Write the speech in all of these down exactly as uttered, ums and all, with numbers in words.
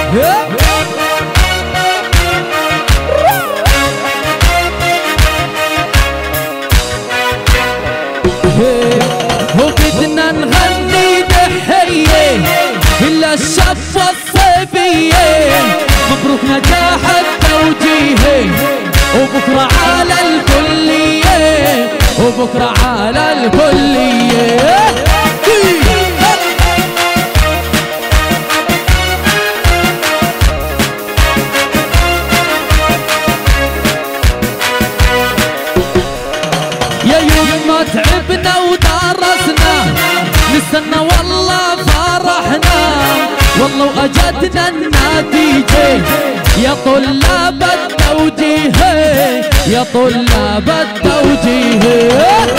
وبدنا نغني تحية للشاب والصبية، مبروك نجاح التوجيه، وبكرة على الكلية، وبكرة على الكلية. يا يوم ما تعبنا ودرسنا، نستنى والله فرحنا، والله واجتنا النتيجة، يا طلاب التوجيه، يا طلاب التوجيه.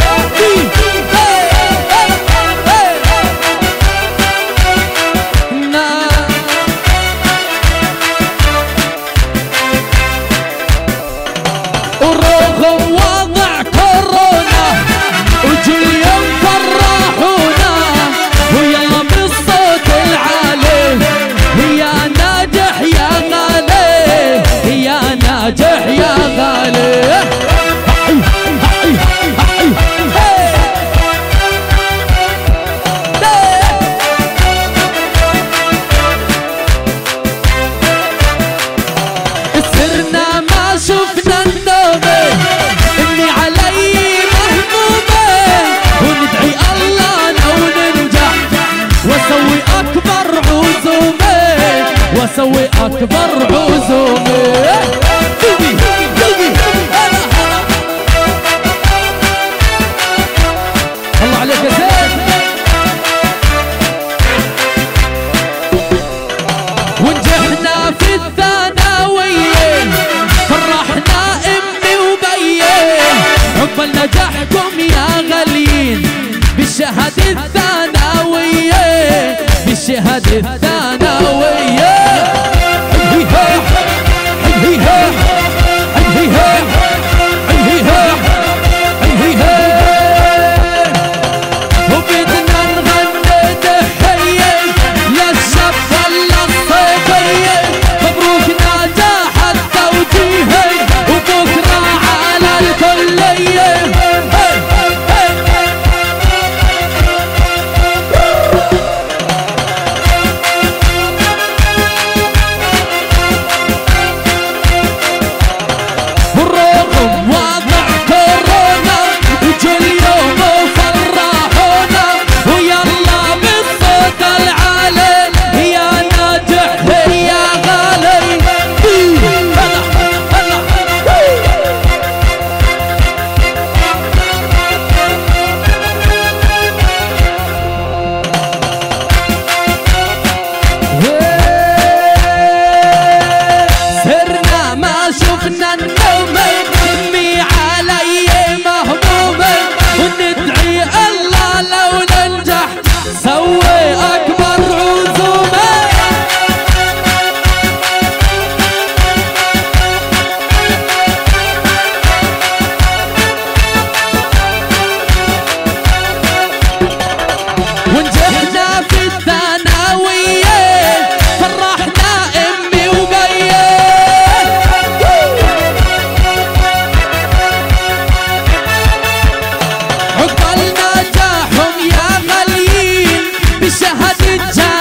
ورغم وضع كورونا وجي اليوم فرحونا، ويلا بالصوت العالي يا ناجح يا غالي، يا ناجح يا غالي. سرنا ما شفنا النوم، اني علي مهمومه، وندعي الله لو ننجح، واسوي اكبر عزومه، واسوي اكبر عزومه. قلبي قلبي هلا هلا، الله عليك يا زين. ونجحنا في الثانويه، فرحنا امي وبيه، عقبال نجاحكم يا غاليين، بالشهادة الثانوية، بالشهادة الثانوية. حيها حيها حيها حيها حيها، وبدنا نغني تحية للشاب والصبية، مبروك نجاح التوجيه، وبكرة على الكلية. والرغم وضع كورونا وجي اليوم وفرحونا، ويلا بالصوت العالي يا ناجح يا غالي. هلا هلا سرنا ما شفنا النوم، امي علي مهمومه، وندعي الله لو ننجح، سوي اكبر عزومه. ونجحنا في الثانويه، فرحنا امي وبيه، عقبال نجاحهم يا غاليين، بالشهادة